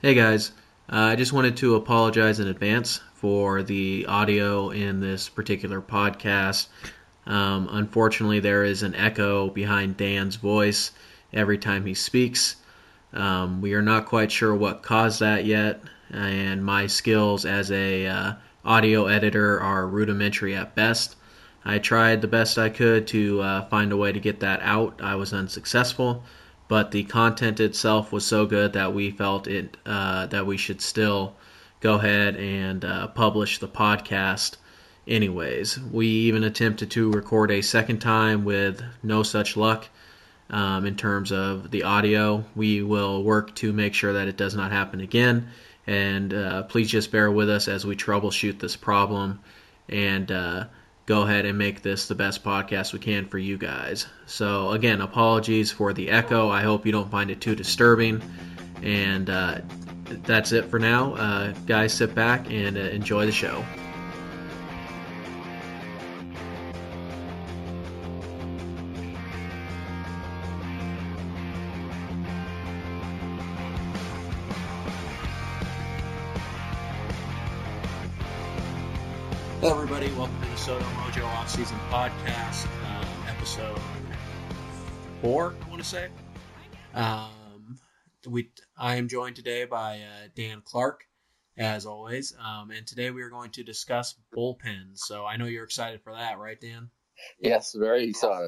Hey guys, I just wanted to apologize in advance for the audio in this particular podcast. Unfortunately, there is an echo behind Dan's voice every time he speaks. We are not quite sure what caused that yet, and my skills as a audio editor are rudimentary at best. I tried the best I could to find a way to get that out. I was unsuccessful, but the content itself was so good that we felt it that we should still go ahead and publish the podcast. Anyways, we even attempted to record a second time with no such luck in terms of the audio. We will work to make sure that it does not happen again, and please just bear with us as we troubleshoot this problem and go ahead and make this the best podcast we can for you guys. So again, apologies for the echo. I hope you don't find it too disturbing. And that's it for now. Guys, sit back and enjoy the show. Hello, everybody. Welcome to the Soto Mojo Offseason Podcast, episode 4, I want to say. I am joined today by Dan Clark, as always, and today we are going to discuss bullpens. So I know you're excited for that, right, Dan? Yes, very excited.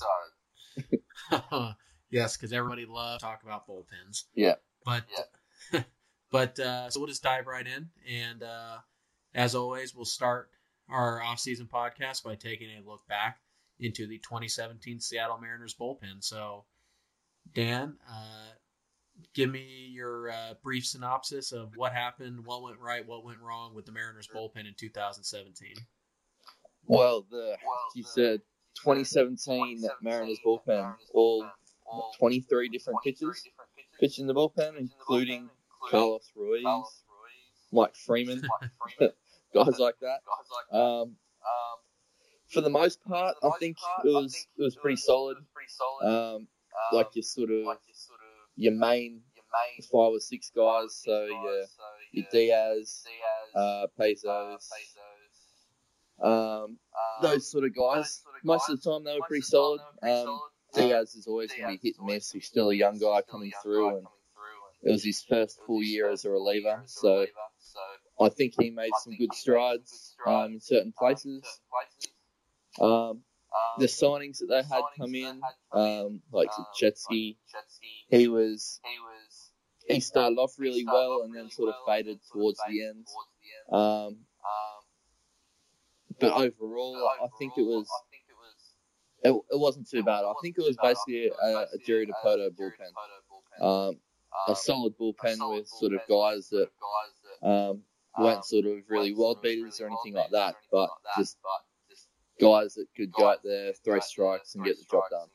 Yes, because everybody loves to talk about bullpens. Yeah. But so we'll just dive right in, and as always, we'll start our off-season podcast by taking a look back into the 2017 Seattle Mariners bullpen. So, Dan, give me your brief synopsis of what happened, what went right, what went wrong with the Mariners bullpen in 2017. Well, you said 2017 Mariners bullpen, all 23 different pitchers pitched in the bullpen, including Carlos Ruiz, Mike Freeman, guys like that. For the most part, I think it was pretty solid. Like your main 5 or 6 guys, so your Diaz, Pezos, those sort of guys. Most of the time they were pretty solid. Diaz is always going to be hit and miss. He's still a young guy coming through, and it was his first full year as a reliever, so I think he made some good strides in certain places. The signings that they had come in, like Zachetsky, he started off really well and then sort of faded towards the end. But overall, I think it wasn't too bad. I think it was basically a Jerry Dipoto bullpen. A solid bullpen with sort of guys that weren't sort of really world beaters or anything like that, but just guys that could go out there, throw strikes, and get the job done.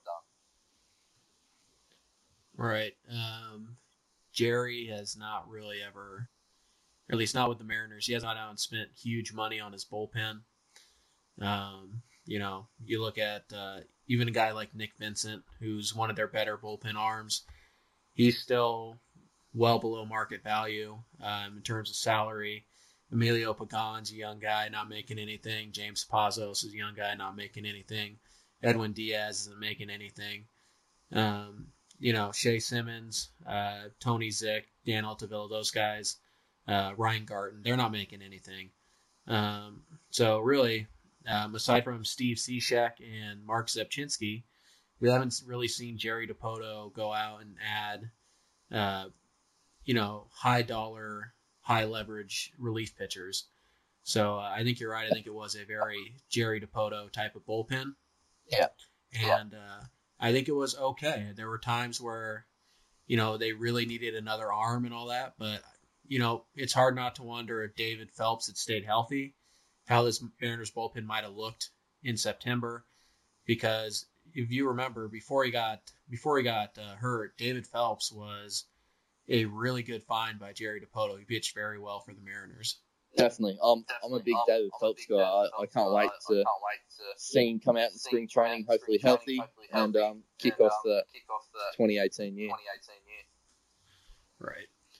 Right. Jerry has not really ever, or at least not with the Mariners, he has not out and spent huge money on his bullpen. You look at even a guy like Nick Vincent, who's one of their better bullpen arms. He's still well below market value in terms of salary. Emilio Pagan's a young guy not making anything. James Pazos is a young guy not making anything. Edwin Diaz isn't making anything. Shea Simmons, Tony Zick, Dan Altavilla, those guys, Ryan Garten, they're not making anything. So really, aside from Steve Cishek and Mark Zepchinski, we haven't really seen Jerry Dipoto go out and add, high dollar, high leverage relief pitchers. So I think you're right. I think it was a very Jerry Dipoto type of bullpen. Yeah. And I think it was okay. There were times where, they really needed another arm and all that. But, it's hard not to wonder if David Phelps had stayed healthy, how this Mariners bullpen might have looked in September. Because if you remember, before he got hurt, David Phelps was a really good find by Jerry Dipoto. He pitched very well for the Mariners. Definitely. I'm a big David Phelps guy. I can't wait to see him come out in spring training, hopefully healthy, and kick off the 2018 year. Right.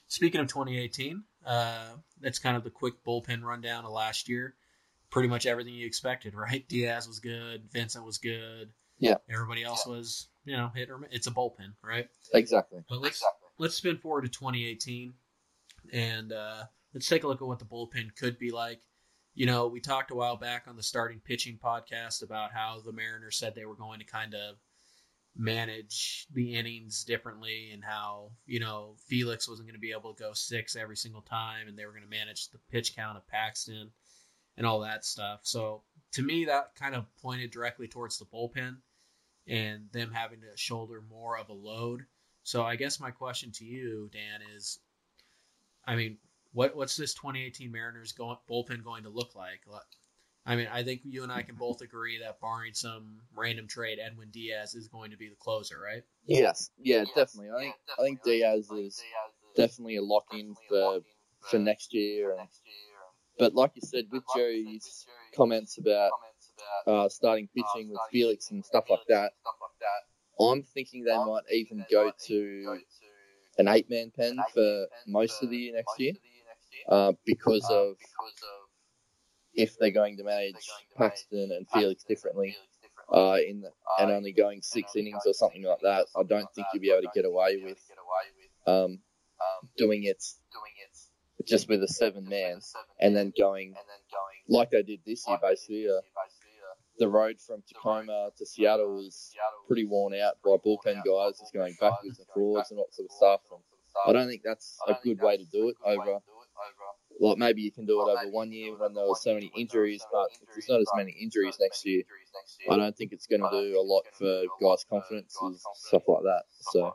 Speaking of 2018, that's kind of the quick bullpen rundown of last year. Pretty much everything you expected, right? Diaz was good. Vincent was good. Yeah. Everybody else was, hit or miss. It's a bullpen, right? Exactly. But let's spin forward to 2018, and let's take a look at what the bullpen could be like. We talked a while back on the Starting Pitching podcast about how the Mariners said they were going to kind of manage the innings differently, and how, Felix wasn't going to be able to go 6 every single time, and they were going to manage the pitch count of Paxton and all that stuff. So to me, that kind of pointed directly towards the bullpen and them having to shoulder more of a load. So I guess my question to you, Dan, is, what's this 2018 Mariners bullpen going to look like? I think you and I can both agree that barring some random trade, Edwin Diaz is going to be the closer, right? Yes. Yeah, definitely. I think Diaz is definitely a lock-in for next year. But like you said, with Jerry's comments about starting pitching with Felix and stuff like that, I'm thinking they might even go to an 8-man pen for most of the year next year, because of if they're going to manage Paxton and Felix differently and only going 6 innings or something like that. I don't think you'll be able to get away with doing it just with a 7-man and then going like they did this year, basically. The road from Tacoma to Seattle was pretty worn out by bullpen guys, just going backwards and forwards and all sort of stuff. And I don't think that's a good way to do it over. Like, maybe you can do it over 1 year when there were so many injuries, but if there's not as many injuries next year, I don't think it's going to do a lot for guys' confidence and stuff like that. So,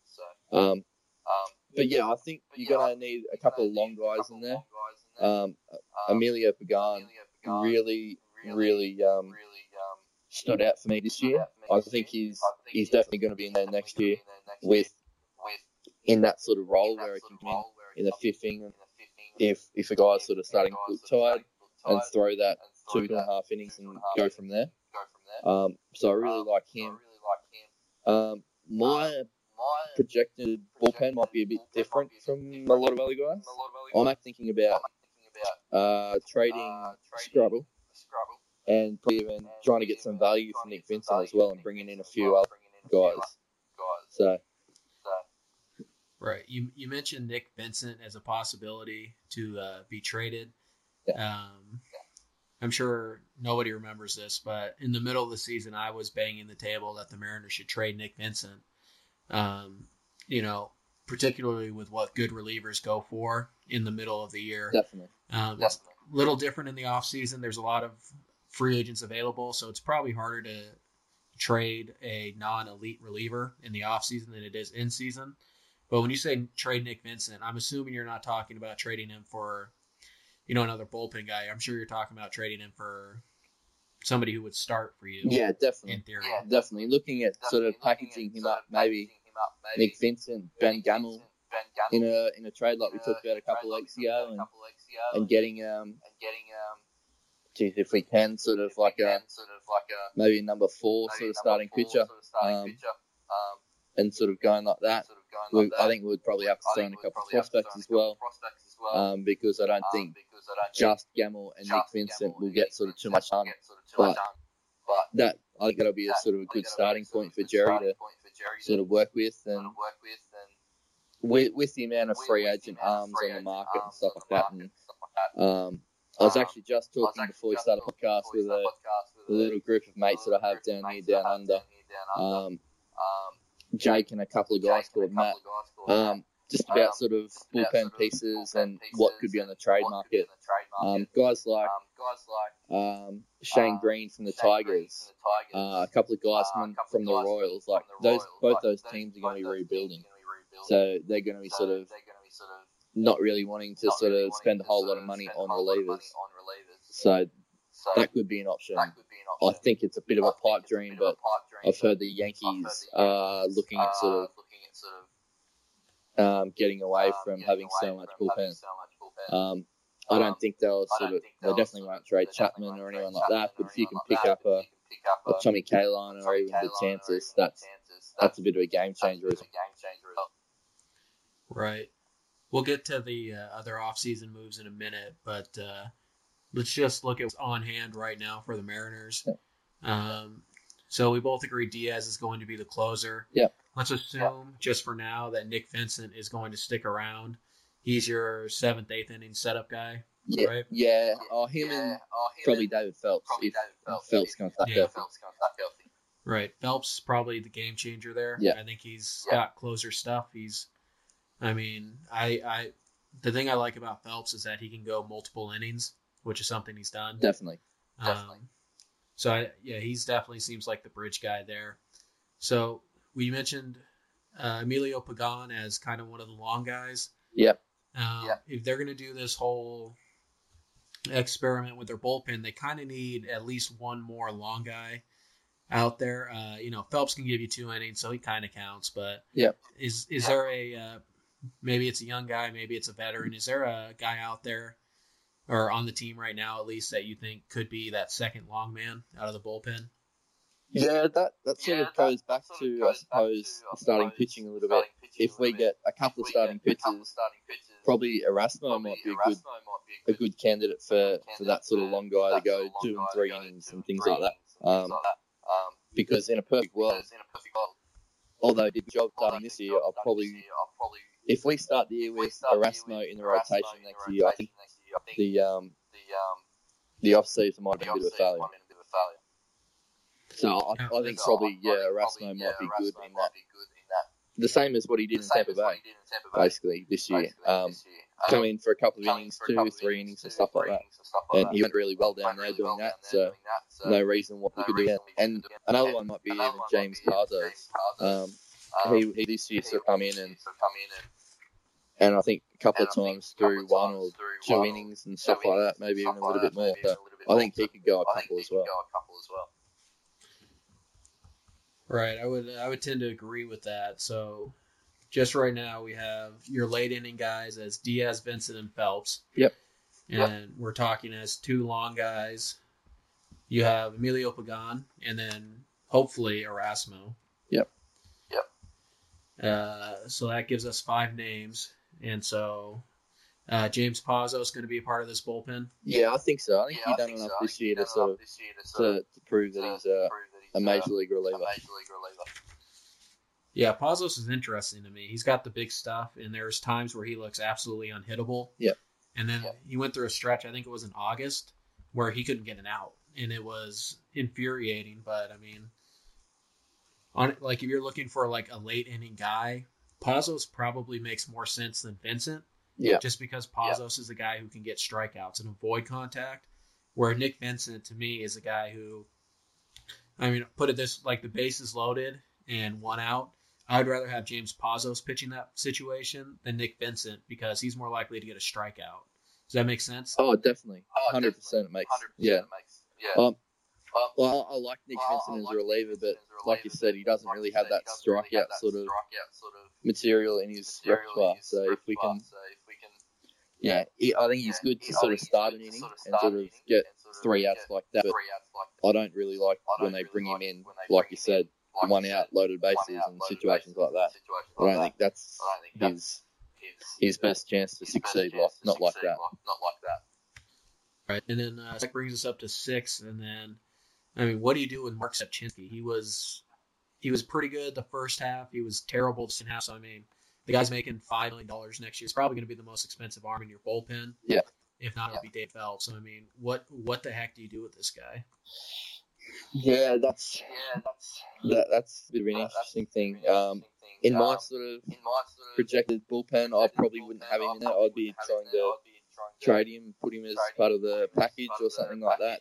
but yeah, I think you're going to need a couple of long guys in there. Emilio Pagan really stood out for me this year. I think he's definitely going to be in there next year in that sort of role where he can come in the 5th inning if a guy's sort of starting to look tired and throw that 2.5 innings and go from there. So I really like him. My projected bullpen might be a bit different from a lot of other guys. I'm thinking about trading Scrabble and probably even trying to get some value from Nick Vincent as well and bringing in a few other guys. So. Right. You mentioned Nick Vincent as a possibility to be traded. Yeah. I'm sure nobody remembers this, but in the middle of the season, I was banging the table that the Mariners should trade Nick Vincent. Particularly with what good relievers go for in the middle of the year. Definitely. It's a little different in the offseason. There's a lot of free agents available, so it's probably harder to trade a non-elite reliever in the offseason than it is in season. But when you say trade Nick Vincent, I'm assuming you're not talking about trading him for, another bullpen guy. I'm sure you're talking about trading him for somebody who would start for you. Yeah, definitely. In theory. Yeah, definitely. Looking at sort of packaging him up, maybe Nick Vincent, Ben Gamel in a trade like we talked about a couple of weeks ago, and getting if we can sort of like maybe a number 4 sort of starting pitcher, and sort of going like that. I think we'd probably have to throw in a couple of prospects as well, because I don't think just Gamel and Nick Vincent will get sort of too much done. But I think that'll be a sort of a good starting point for Jerry to sort of work with, and with the amount of free agent arms on the market and stuff like that. And I was actually just talking before we started the podcast with a little group of mates that I have down here, down under. Jake and a couple of guys called Matt, just about sort of bullpen pieces and what could be on the trade market. Guys like Shane Green from the Tigers, a couple of guys from the Royals. Like both those teams are going to be rebuilding, so they're going to be sort of not really wanting to sort of spend a whole lot of money on relievers. So that could be an option. I think it's a bit of a pipe dream, but I've heard the Yankees are looking at sort of getting away from having so much bullpen. I don't think they definitely won't trade Chapman or anyone like that, but if you can pick up a Tommy Kaline or even DeSantis, that's a bit of a game changer. Right. we'll get to the other offseason moves in a minute, but let's just look at what's on hand right now for the Mariners. So we both agree Diaz is going to be the closer. Yeah. Let's assume, just for now, that Nick Vincent is going to stick around. He's your 7th, 8th inning setup guy, Yeah, right? yeah. Him and probably David Phelps. If Phelps comes back healthy. Right. Phelps probably the game changer there. Yeah. I think he's got closer stuff. The thing I like about Phelps is that he can go multiple innings, which is something he's done. Definitely. He's definitely seems like the bridge guy there. So we mentioned Emilio Pagan as kind of one of the long guys. Yep. If they're going to do this whole experiment with their bullpen, they kind of need at least one more long guy out there. Phelps can give you 2 innings, so he kind of counts. But is there a maybe it's a young guy, maybe it's a veteran? Is there a guy out there or on the team right now, at least, that you think could be that second long man out of the bullpen? Yeah, that sort of goes back to, I suppose, the starting pitching a little bit. If we get a couple of starting pitchers, probably Erasmo might be a good candidate for that sort of long guy to go 2 and 3 innings and things like that. Because in a perfect world, although he did a job starting this year, I'll probably, if we start the year with Erasmo in the rotation next year, I think the off season might have been a bit of a failure. So I think probably Erasmo might be good in that. The same as what he did in Tampa Bay, basically this year. Come in for a couple of innings, 2, 3 innings and stuff like that, and he went really well down there doing that. So no reason why we could do that. And another one might be even James Pazos. He this year sort of come in and I think a couple of times through 1 or 2 innings and stuff like that, maybe even a little bit more. So I think he could go a couple as well. Right, I would tend to agree with that. So, just right now we have your late inning guys as Diaz, Vincent, and Phelps. Yep. And we're talking as 2 long guys. You have Emilio Pagan, and then hopefully Erasmo. Yep. So that gives us 5 names, and so James Pazos is going to be a part of this bullpen. Yeah, I think so. I think he's done enough this year to sort of to prove that he's a major league reliever. Yeah, Pazos is interesting to me. He's got the big stuff, and there's times where he looks absolutely unhittable. Yep. And then he went through a stretch, I think it was in August, where he couldn't get an out, and it was infuriating. But I mean, if you're looking for like a late inning guy, Pazos probably makes more sense than Vincent. Yeah. Just because Pazos is a guy who can get strikeouts and avoid contact, where Nick Vincent to me is a guy who, put it this, like the base is loaded and 1 out. I'd rather have James Pazos pitching that situation than Nick Vincent because he's more likely to get a strikeout. Does that make sense? Oh, definitely. 100% it makes. Yeah. Well, I like Nick Vincent as a reliever, but like you said, he doesn't really have that strikeout sort of material in his repertoire. So if we can, I think he's good to sort of start an inning and sort of get 3 outs like that. But I don't really like when they bring him in, like you said, 1 out, loaded bases and situations like that. I don't think that's his best chance to succeed. Not like that. Right, and then that brings us up to 6, and then, what do you do with Mark Sepchinsky? He was pretty good the first half. He was terrible the second half. So, the guy's making $5 million next year. He's probably going to be the most expensive arm in your bullpen. Yeah. If not, it'll be Dave Phelps. So, what the heck do you do with this guy? Yeah, that's a bit of an interesting thing. In my sort of projected bullpen, I probably wouldn't have him in there. I'd be trying to trade him, put him as part of the package or something like that.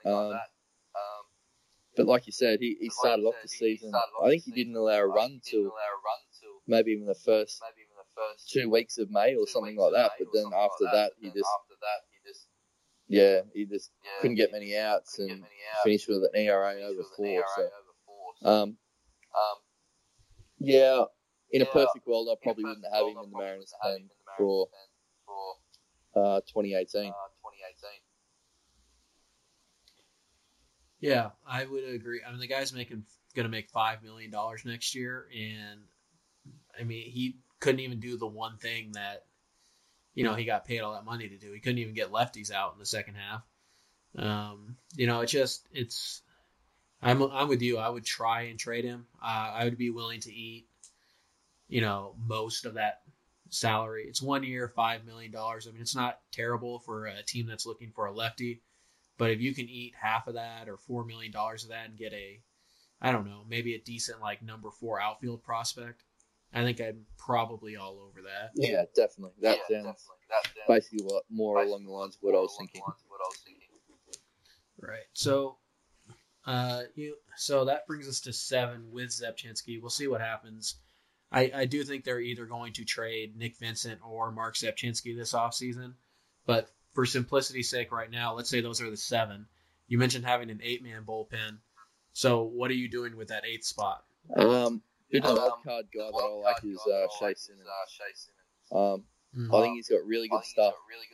But like you said, he started off the season. I think he didn't allow a run till maybe even the first 2 weeks of May or something like that. But then after that, he just couldn't get many outs and finished with an ERA over 4. So, in a perfect world, I probably wouldn't have him in the Mariners pen for 2018. Yeah, I would agree. The guy's going to make $5 million next year, and he couldn't even do the one thing that he got paid all that money to do. He couldn't even get lefties out in the second half. I'm with you. I would try and trade him. I would be willing to eat, most of that salary. It's 1 year, $5 million. I mean, it's not terrible for a team that's looking for a lefty, but if you can eat half of that or $4 million of that and get maybe a decent like number 4 outfield prospect, I think I'm probably all over that. Yeah, definitely. That sounds basically more along the lines of what I was thinking. Right. So, so that brings us to 7 with Zepchinski. We'll see what happens. I do think they're either going to trade Nick Vincent or Mark Zepchinski this offseason. But for simplicity's sake right now, let's say those are the 7. You mentioned having an 8-man bullpen. So what are you doing with that 8th spot? Good wild card guy that I like is Shea Simmons. I think he's got really good stuff.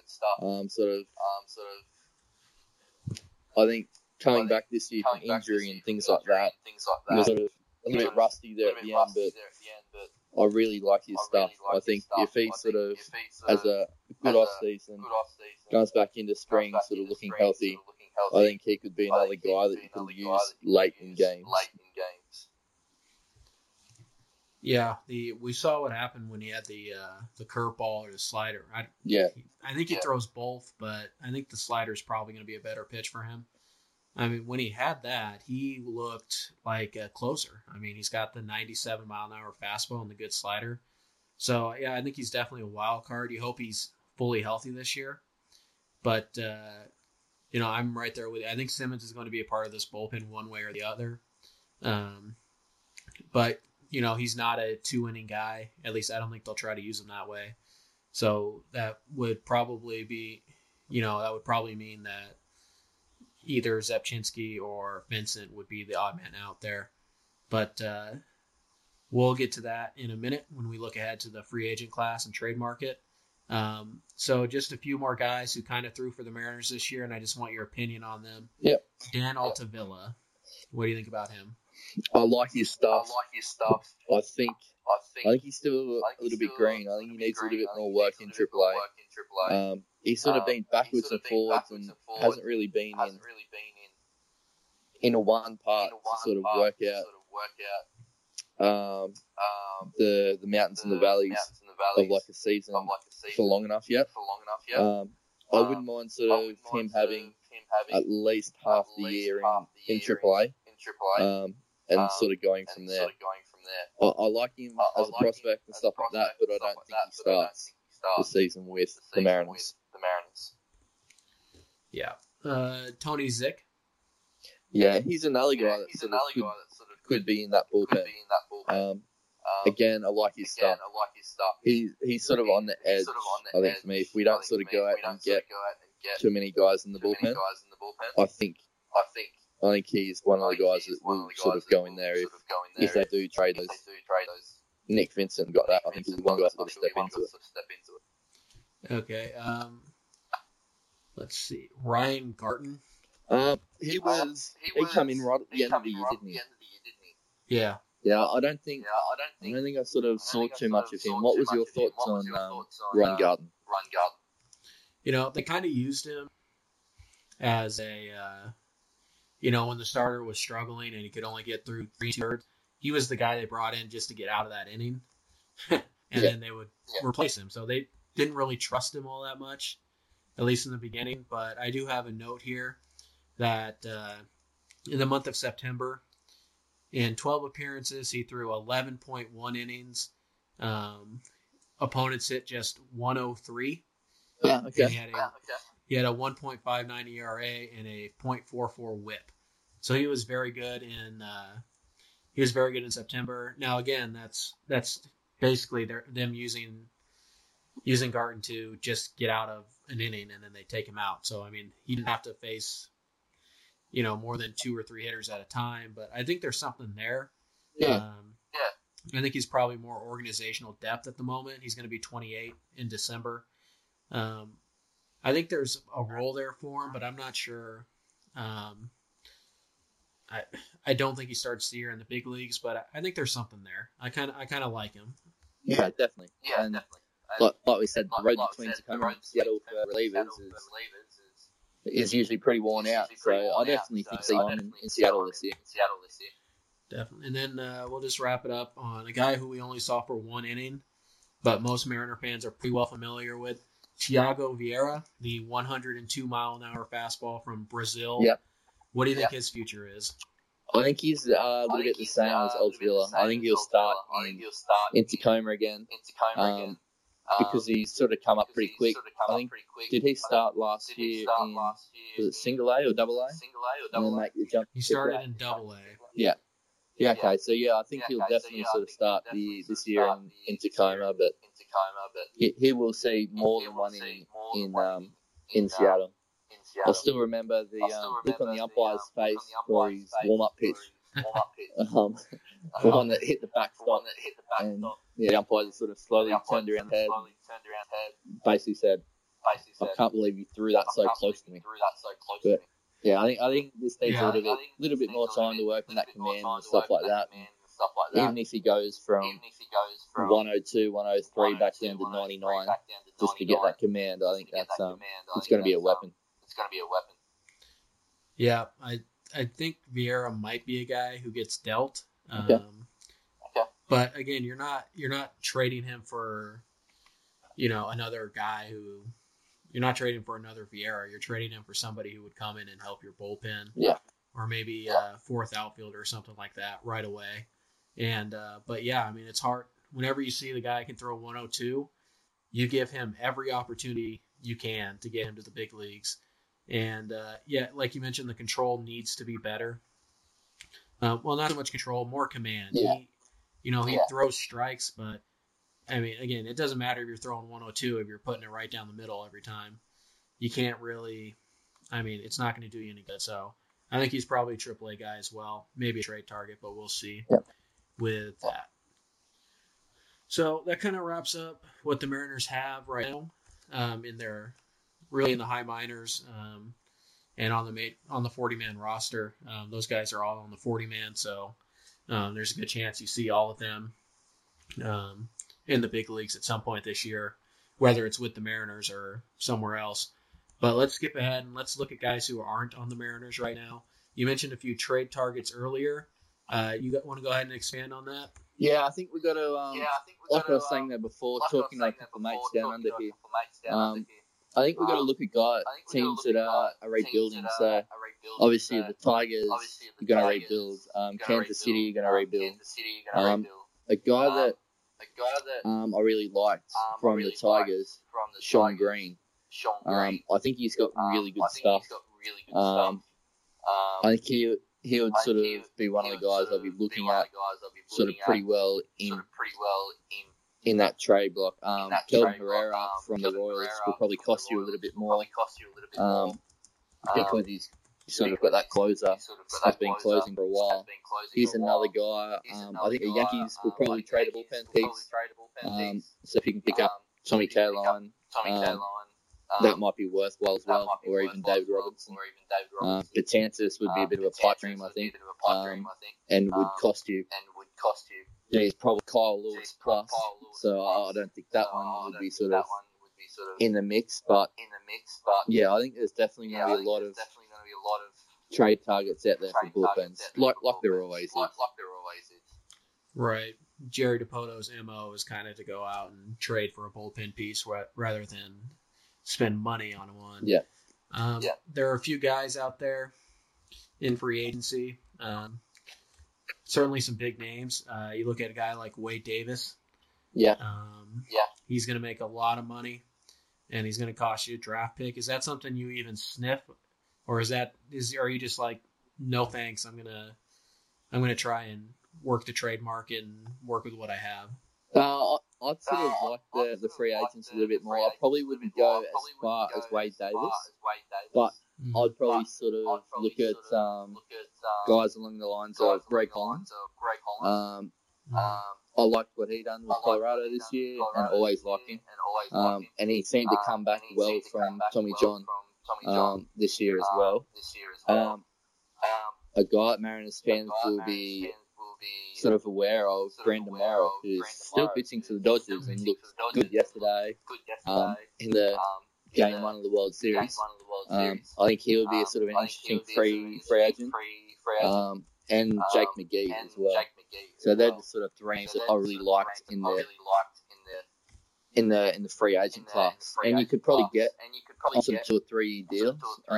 I think coming back this year from injury and things like that, he was sort of a little bit rusty there at the end, but I really like his stuff. I think if he sort of has a good off season, comes back into spring sort of looking healthy, I think he could be another guy that you could use late in games. Yeah, we saw what happened when he had the curveball or the slider. I think he throws both, but I think the slider is probably going to be a better pitch for him. I mean, when he had that, he looked like a closer. I mean, he's got the 97-mile-an-hour fastball and the good slider. So, yeah, I think he's definitely a wild card. You hope he's fully healthy this year. But, I'm right there with you. I think Simmons is going to be a part of this bullpen one way or the other. But, he's not a 2-inning guy. At least I don't think they'll try to use him that way. So that would probably be, mean that either Zepchinski or Vincent would be the odd man out there. But we'll get to that in a minute when we look ahead to the free agent class and trade market. So just a few more guys who kind of threw for the Mariners this year, and I just want your opinion on them. Yep. Dan Altavilla. What do you think about him? I like his stuff. I think he's still a little bit green. I think he needs a little bit more work in AAA. He's sort of been backwards and forwards and hasn't really been in a one part to sort of work out the mountains and the valleys of like a season for long enough yet. I wouldn't mind sort of him having at least half the year in AAA. And sort of going from there. I like him as a prospect and stuff like that, but I don't think he starts the season with the Mariners. Yeah. Tony Zick. Yeah, he's another guy that sort of could be in that bullpen. Again, I like his stuff. He's sort of on the edge, I think, for me. If we don't sort of go out and get too many guys in the bullpen, I think he's one of the guys that will sort of go in there if they do trade those. Nick Vincent got that. I think he's one guy that's got to step into it. Okay. Let's see. Ryan Garten. He came in right at the end of the year, didn't he? Yeah. Yeah, I don't think I sort of saw too much of him. What was your thoughts on Ryan Garten? They kind of used him as a, when the starter was struggling and he could only get through 3/3, he was the guy they brought in just to get out of that inning. Then they would replace him. So they didn't really trust him all that much, at least in the beginning. But I do have a note here that in the month of September, in 12 appearances, he threw 11.1 innings. Opponents hit just 103. Yeah, okay. He had a 1.59 ERA and a .44 WHIP. So he was very good in September. Now again, that's basically them using Garten to just get out of an inning and then they take him out. So I mean, he didn't have to face more than 2 or 3 hitters at a time, but I think there's something there. Yeah. I think he's probably more organizational depth at the moment. He's going to be 28 in December. I think there's a role there for him, but I'm not sure. I don't think he starts the year in the big leagues, but I think there's something there. I kind of like him. Yeah, definitely. like we said, the road between Tacoma and Seattle for relievers is usually pretty worn out. So I definitely think he's on in Seattle this year. Definitely. And then we'll just wrap it up on a guy who we only saw for one inning, but most Mariner fans are pretty well familiar with. Thiago Vieira, the 102-mile-an-hour fastball from Brazil. Yep. What do you think his future is? I think he's a little bit the same as Altavilla. I think he'll start in Tacoma again. Because he's sort of come up pretty quick. I think, did he start last year in, was it single A or double A? And then make the jump. He started in double A. Yeah. Yeah, okay. So, yeah, I think he'll definitely sort of start this year in Tacoma, but he will see more than one in Seattle. I still remember the look on the umpire's face for his warm-up pitch. The one that hit the backstop. And the umpire just sort of slowly turned around head. Basically said, I can't believe you threw that so close to me. But, yeah, I think this needs a little bit more time to work on that command and stuff like that. Even if he goes from 102, 103 back down to 99 just to get that command, I think that's it's going to be a weapon. Yeah, I think Vieira might be a guy who gets dealt. But again, you're not trading him for, another guy who. You're not trading for another Vieira. You're trading him for somebody who would come in and help your bullpen. Yeah. Or maybe fourth outfielder or something like that right away. And but yeah, I mean, it's hard. Whenever you see the guy can throw 102, you give him every opportunity you can to get him to the big leagues. And like you mentioned, the control needs to be better. Well, not so much control, more command. Yeah. He throws strikes, but I mean, again, it doesn't matter if you're throwing 102 if you're putting it right down the middle every time. You can't really. I mean, it's not going to do you any good. So I think he's probably a AAA guy as well. Maybe a trade target, but we'll see with that. So that kind of wraps up what the Mariners have right now in their really in the high minors and on the 40-man roster. Those guys are all on the 40-man, so there's a good chance you see all of them in the big leagues at some point this year, whether it's with the Mariners or somewhere else. But let's skip ahead and let's look at guys who aren't on the Mariners right now. You mentioned a few trade targets earlier. Want to go ahead and expand on that? Yeah, I think we got to, like I was saying there before, talking to a couple of mates down under here. I think we've got to look at teams that are rebuilding. So, obviously, the Tigers are going to rebuild. Kansas City are going to rebuild. A guy that I really liked from the Tigers, Sean Green. I think he's got really good stuff. I think he would sort of be one of the guys I'll be looking at sort of pretty well in that trade block. Kelvin Herrera from the Royals will probably cost you a little bit more because he's sort of got that closer. Has been closing for a while. He's another guy. I think the Yankees will probably trade a bullpen piece. So if you can pick up Tommy Kaline, that might be worthwhile as well, or even David Robertson. Betances would be a bit of a pipe dream, I think, and would cost you. Yeah, he's probably Kyle Lewis plus, so I don't think that one would be sort of in the mix. But yeah, I think there's definitely going to be a lot of trade targets out there for bullpens, like there always is. Right. Jerry DiPoto's MO is kind of to go out and trade for a bullpen piece rather than spend money on one. Yeah. There are a few guys out there in free agency. Certainly some big names. You look at a guy like Wade Davis. Yeah. He's going to make a lot of money, and he's going to cost you a draft pick. Is that something you even sniff, or are you just like, no thanks? I'm gonna try and work the trade market and work with what I have. I'd sort of like the free agents a little bit more. I probably wouldn't go as far as Wade Davis, but I'd probably sort of look at guys along the lines of Greg Holland. I liked what he done with Colorado this year, and always liked him. And he seemed to come back well from Tommy John this year as well. A guy that Mariners fans will be sort of aware of Brandon Morrow, who's still pitching to the Dodgers and looked good yesterday in the Game 1 of the World Series. I think he would be a sort of an interesting free agent. And Jake McGee as well. So they're the sort of three names that I really liked in the free agent class. And you could probably get some 2 or 3 deals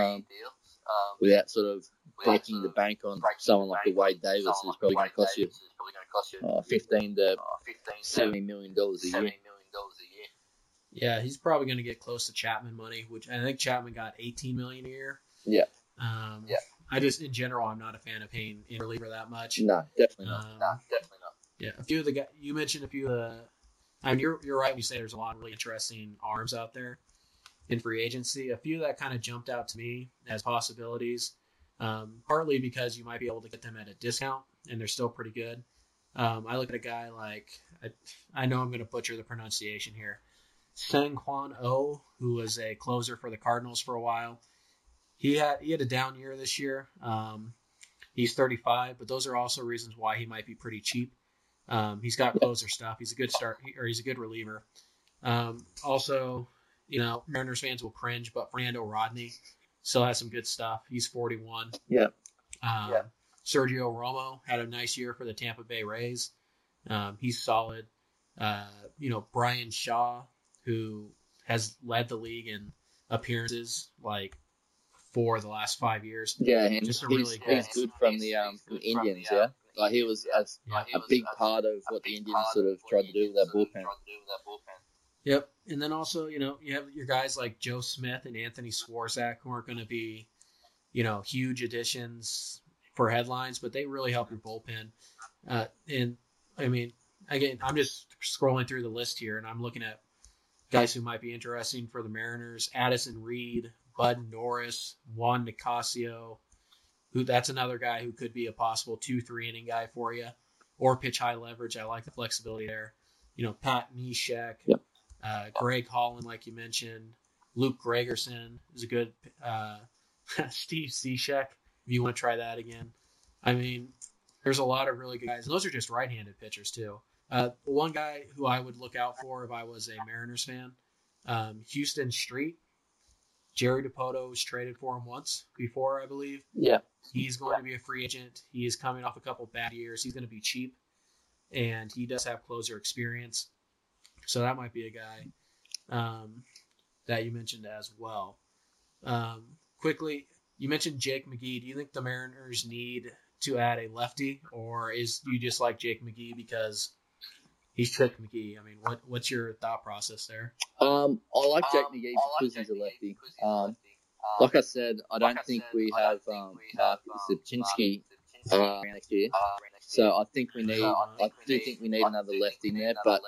without sort of breaking the bank on someone like a Wade Davis, who's probably going to cost you $15 to $70 million a year. Yeah, he's probably going to get close to Chapman money, which I think Chapman got $18 million a year. Yeah. I just, in general, I'm not a fan of paying in reliever that much. No, definitely not. Yeah, a few of the guys you mentioned, a few of the. I mean, you're right when you say there's a lot of really interesting arms out there in free agency. A few that kind of jumped out to me as possibilities, partly because you might be able to get them at a discount and they're still pretty good. I look at a guy like I know I'm going to butcher the pronunciation here, Sang-Hwan Oh, who was a closer for the Cardinals for a while. He had a down year this year. He's 35, but those are also reasons why he might be pretty cheap. He's got closer stuff. He's a good he's a good reliever. Also, Mariners fans will cringe, but Fernando Rodney still has some good stuff. He's 41. Yeah. Sergio Romo had a nice year for the Tampa Bay Rays. He's solid. Brian Shaw, who has led the league in appearances for the last 5 years. Yeah, and he's good from the Indians, yeah? Like he was a big part of what the Indians sort of tried to do with that bullpen. Yep, and then also, you have your guys like Joe Smith and Anthony Swarzak who aren't going to be, huge additions for headlines, but they really help your bullpen. And, I mean, again, I'm just scrolling through the list here, and I'm looking at guys who might be interesting for the Mariners. Addison Reed, Bud Norris, Juan Nicasio, that's another guy who could be a possible 2-3 inning guy for you, or pitch high leverage. I like the flexibility there. Pat Neshek, Greg Holland, like you mentioned, Luke Gregerson is a good Steve Cishek, if you want to try that again. I mean, there's a lot of really good guys. And those are just right-handed pitchers too. One guy who I would look out for if I was a Mariners fan, Houston Street. Jerry Dipoto was traded for him once before, I believe. Yeah. He's going to be a free agent. He is coming off a couple bad years. He's going to be cheap, and he does have closer experience. So that might be a guy that you mentioned as well. Quickly, you mentioned Jake McGee. Do you think the Mariners need to add a lefty, or do you just like Jake McGee because he's Trick McGee? I mean, what's your thought process there? I like Jake McGee because he's a lefty. Like I said, I don't think we have Marcus Zipchinski next year. So I do think we need another lefty in there, but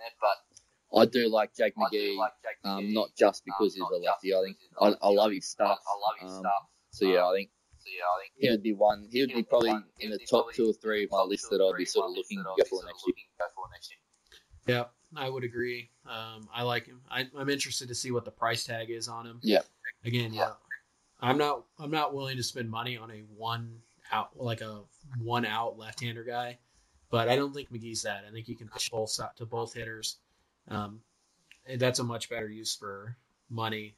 I do like Jake McGee, not just because he's a lefty. I think I love his stuff. So yeah, I think he would be one. He would be probably in the top 2 or 3 of my list that I'd be sort of looking to go for next year. Yeah, I would agree. I like him. I'm interested to see what the price tag is on him. Yeah. Again, I'm not willing to spend money on a one out left-hander guy, but I don't think McGee's that. I think he can pitch to both hitters. That's a much better use for money.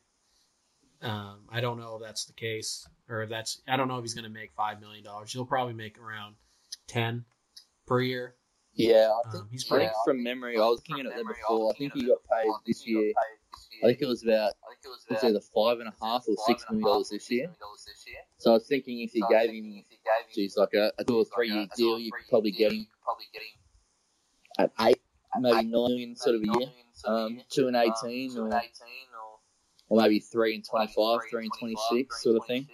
I don't know if that's the case, or I don't know if he's going to make $5 million. He'll probably make around 10 per year. Yeah, I think from memory, I was looking at it there before. I think he got paid this year. I think it was either $5.5 or $6 million this year. So I was thinking if you gave him, like a 2 or 3 year deal, you could probably get him at 8, maybe 9 million sort of a year. 2 and 18, or maybe 3 and 25, 3 and 26 sort of thing.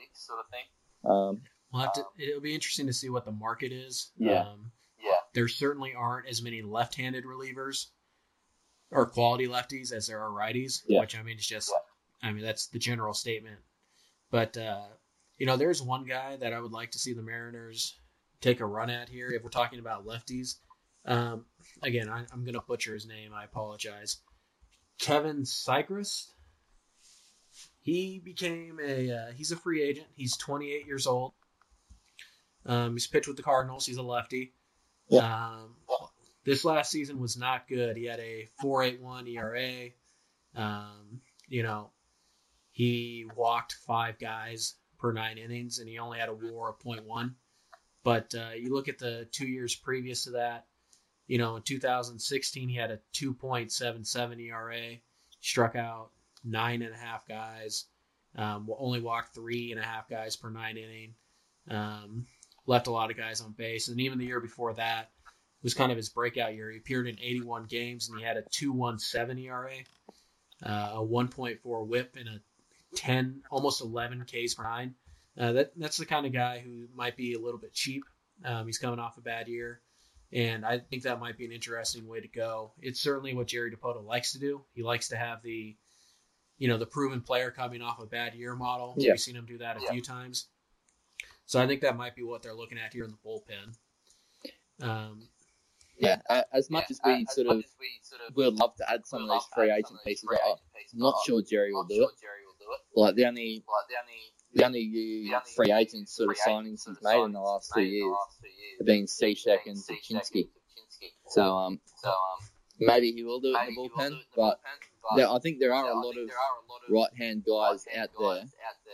It'll be interesting to see what the market is. Yeah. There certainly aren't as many left-handed relievers or quality lefties as there are righties, which I mean, it's just, that's the general statement. But, there's one guy that I would like to see the Mariners take a run at here. If we're talking about lefties, again, I'm going to butcher his name. I apologize. Kevin Sychrist. He became he's a free agent. He's 28 years old. He's pitched with the Cardinals. He's a lefty. This last season was not good. He had a 4.81 ERA. He walked 5 guys per 9 innings, and he only had a WAR of 0.1. But you look at the 2 years previous to that, in 2016 he had a 2.77 ERA, struck out 9.5 guys, only walked 3.5 guys per 9 inning, left a lot of guys on base. And even the year before that was kind of his breakout year. He appeared in 81 games, and he had a 2.17 ERA, a 1.4 WHIP, and a 10, almost 11 Ks per 9. That's the kind of guy who might be a little bit cheap. He's coming off a bad year, and I think that might be an interesting way to go. It's certainly what Jerry Dipoto likes to do. He likes to have the proven player coming off a bad year model. Yeah. We've seen him do that a few times. So I think that might be what they're looking at here in the bullpen. As much as we would love to add some of these free agent pieces, I'm not sure Jerry will do it. Like the only free agent sort of signings he's made in the last 2 years have been Cishek and Zaczynski. So maybe he will do it in the bullpen, but I think there are a lot of right-hand guys out there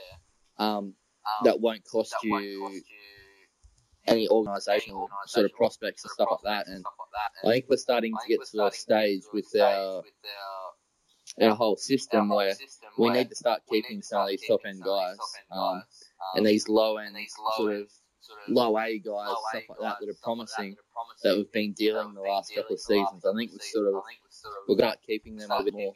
that won't cost you any organisational sort of prospects and stuff like that. And I think we're starting to get to a stage with our whole system where we need to start keeping some of these top-end guys and these low-end sort of low-A guys, stuff like that are promising, that we've been dealing the last couple of seasons. I think we're going to start keeping them a bit more.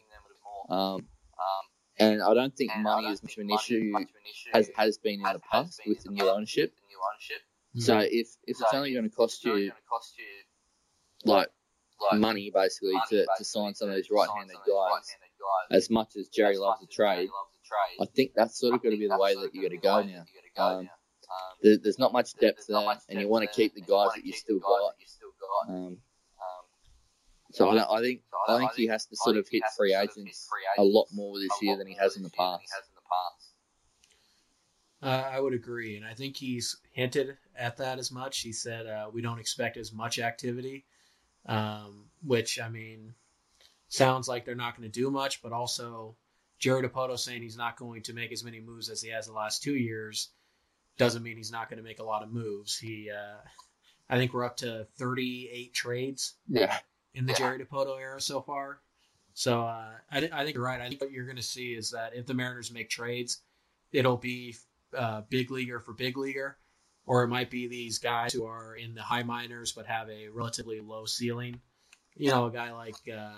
And I don't think money is much of an issue as it has been in the past with the new ownership. So if it's only going to cost you like money basically to sign some of these right-handed guys, as much as Jerry loves to trade, I think that's sort of going to be the way that you're going to go now. There's not much depth there, and you want to keep the guys that you still got. So I think he has to sort of hit free agents a lot more this year than he has in the past. I would agree, and I think he's hinted at that as much. He said we don't expect as much activity, which, I mean, sounds like they're not going to do much, but also Jerry Dipoto saying he's not going to make as many moves as he has the last 2 years doesn't mean he's not going to make a lot of moves. I think we're up to 38 trades in the Jerry Dipoto era so far. So I think you're right. I think what you're going to see is that if the Mariners make trades, it'll be big leaguer for big leaguer, or it might be these guys who are in the high minors but have a relatively low ceiling. A guy like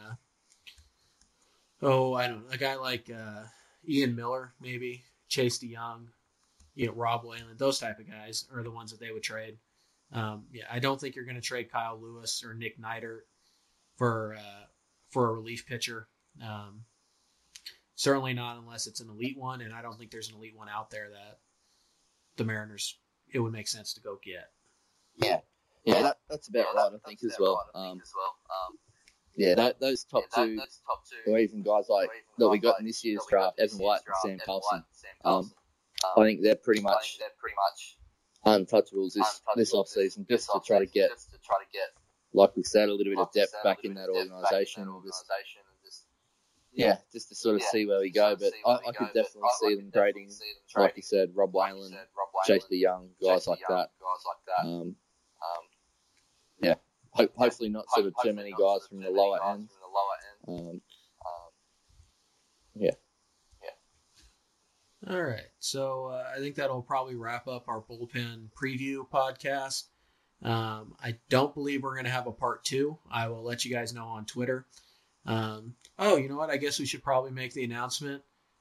Ian Miller, maybe Chase DeYoung, Rob Whalen, those type of guys are the ones that they would trade. I don't think you're going to trade Kyle Lewis or Nick Neidert for a relief pitcher. Certainly not unless it's an elite one, and I don't think there's an elite one out there that the Mariners, it would make sense to go get. That's about right, I think, as well. Those top two, or even guys like that we got in this year's draft, Evan White and Sam Carlson, I think they're pretty much untouchables this offseason, just to try to get, like we said, a little bit of depth back in that organisation. Just to sort of see where we go. But I could definitely see them trading, like you said, Rob Whalen, Chase DeYoung, guys like that. Hopefully not sort of too many guys from the lower end. All right, so I think that'll probably wrap up our bullpen preview podcast. I don't believe we're going to have a part 2. I will let you guys know on Twitter. You know what? I guess we should probably make the announcement.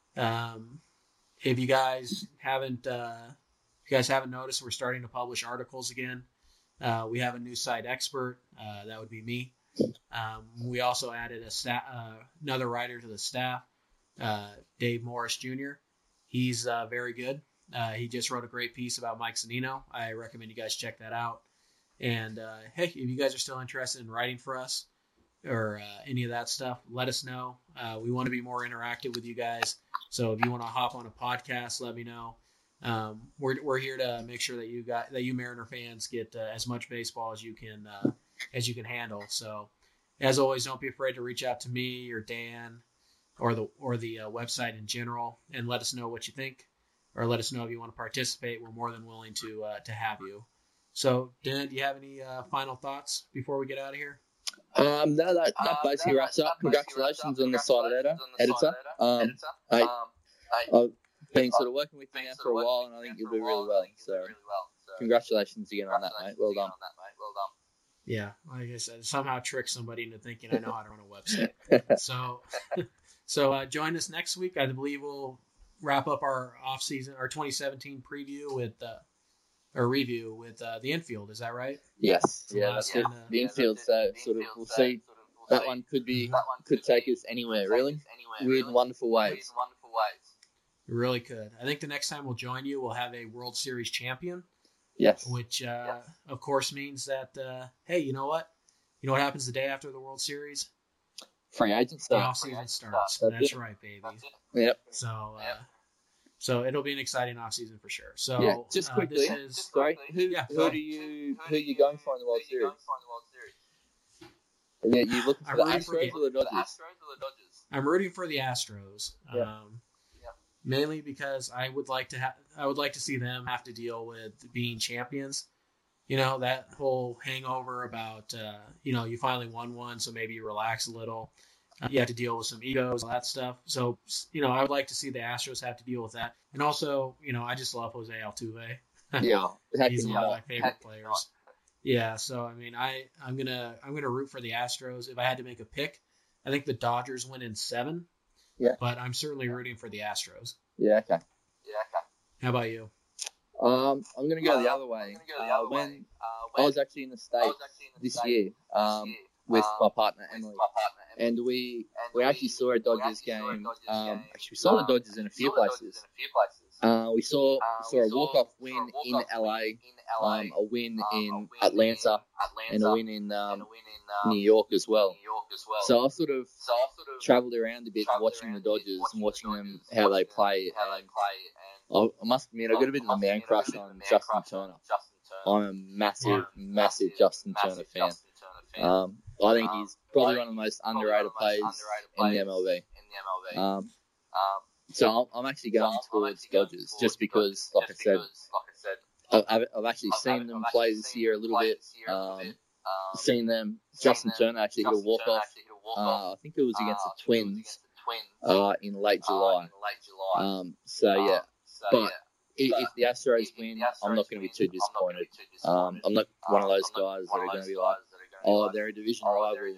If you guys haven't noticed, we're starting to publish articles again. We have a new site expert. That would be me. We also added another writer to the staff, Dave Morris Jr. He's very good. He just wrote a great piece about Mike Zunino. I recommend you guys check that out. And hey, if you guys are still interested in writing for us or any of that stuff, let us know. We want to be more interactive with you guys. So if you want to hop on a podcast, let me know. We're here to make sure that you Mariner fans get as much baseball as you can as you can handle. So, as always, don't be afraid to reach out to me or Dan or the website in general and let us know what you think, or let us know if you want to participate. We're more than willing to have you. So, Dan, do you have any final thoughts before we get out of here? No, that basically wraps up. Congratulations on the site editor. I've been sort of working with you now for a while, and I think you'll do really well. So, congratulations again on that, mate. Well done. Yeah, like I said, somehow trick somebody into thinking I know how to run a website. So join us next week. I believe we'll wrap up our off-season, our 2017 preview with review with the infield. Is that right? Yes. Yeah, that's it. The infield. So sort of, we'll see. That one could take us anywhere, really. Weird and wonderful ways. It really could. I think the next time we'll join you, we'll have a World Series champion. Yes. Which, of course, means that, hey, you know what? You know what happens the day after the World Series? Free agent The starts. off-season starts. That's right, baby. Yep. So it'll be an exciting off-season for sure. So yeah, just quickly, sorry, who are you going for in the World Series? Yeah, you looking for the Astros or the Dodgers? I'm rooting for the Astros. Yeah. Mainly because I would like to see them have to deal with being champions. You know, that whole hangover about you finally won one, so maybe you relax a little. You have to deal with some egos, all that stuff. So, I would like to see the Astros have to deal with that. And also, I just love Jose Altuve. Yeah. He's one of my favorite players. Yeah, so I mean, I'm gonna root for the Astros. If I had to make a pick, I think the Dodgers win in 7. Yeah. But I'm certainly rooting for the Astros. Yeah, okay. How about you? I'm gonna go the other way. When I was actually in the States this year, with my partner Emily, and we actually saw a Dodgers game. Actually, we saw the Dodgers in a few places. We saw a walk-off win in LA, a win in Atlanta, and a win in New York as well. So I sort of travelled around a bit watching the Dodgers and watching them how they play. And I must admit, I got a bit of a man crush on Justin Turner. I'm a massive Justin Turner fan. I think he's probably one of the most underrated players in the MLB. So I'm actually going towards Dodgers just because, like I said, I've actually seen them play this year a little bit. Seen them, Justin Turner actually hit a walk-off. I think it was against the Twins in late July. So yeah, but if the Astros win, I'm not going to be too disappointed. I'm not one of those guys that are going to be like, oh, they're a division rival.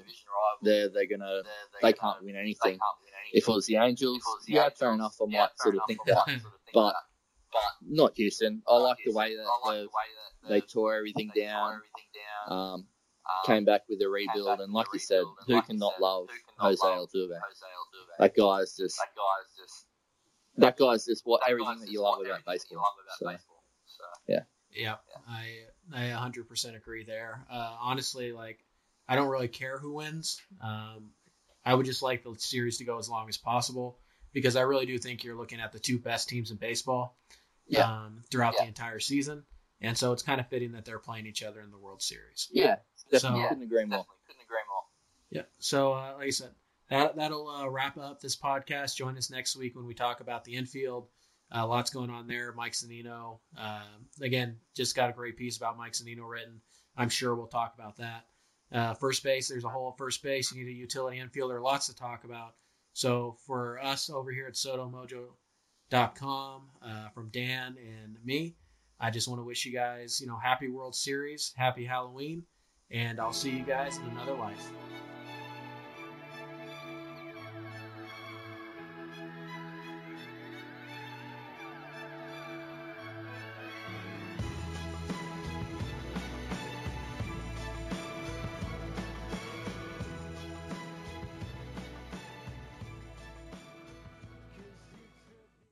They can't win anything. If it was the Angels, yeah, fair enough. I might sort of think that, but not Houston. I like the way that they tore everything down. Came back with a rebuild, and like you said, who can not love Jose Altuve? That guy's just what everything that you love about baseball. So, yeah. Yeah, I 100% agree there. Honestly, like, I don't really care who wins. I would just like the series to go as long as possible because I really do think you're looking at the 2 best teams in baseball throughout the entire season. And so it's kind of fitting that they're playing each other in the World Series. Yeah, definitely. Couldn't agree more. Yeah, so like I said, that'll wrap up this podcast. Join us next week when we talk about the infield. Lots going on there. Mike Zunino, again, just got a great piece about Mike Zunino written. I'm sure we'll talk about that. First base, there's a hole at first base. You need a utility infielder. Lots to talk about. So for us over here at SotoMojo.com, from Dan and me, I just want to wish you guys, happy World Series, happy Halloween, and I'll see you guys in another life.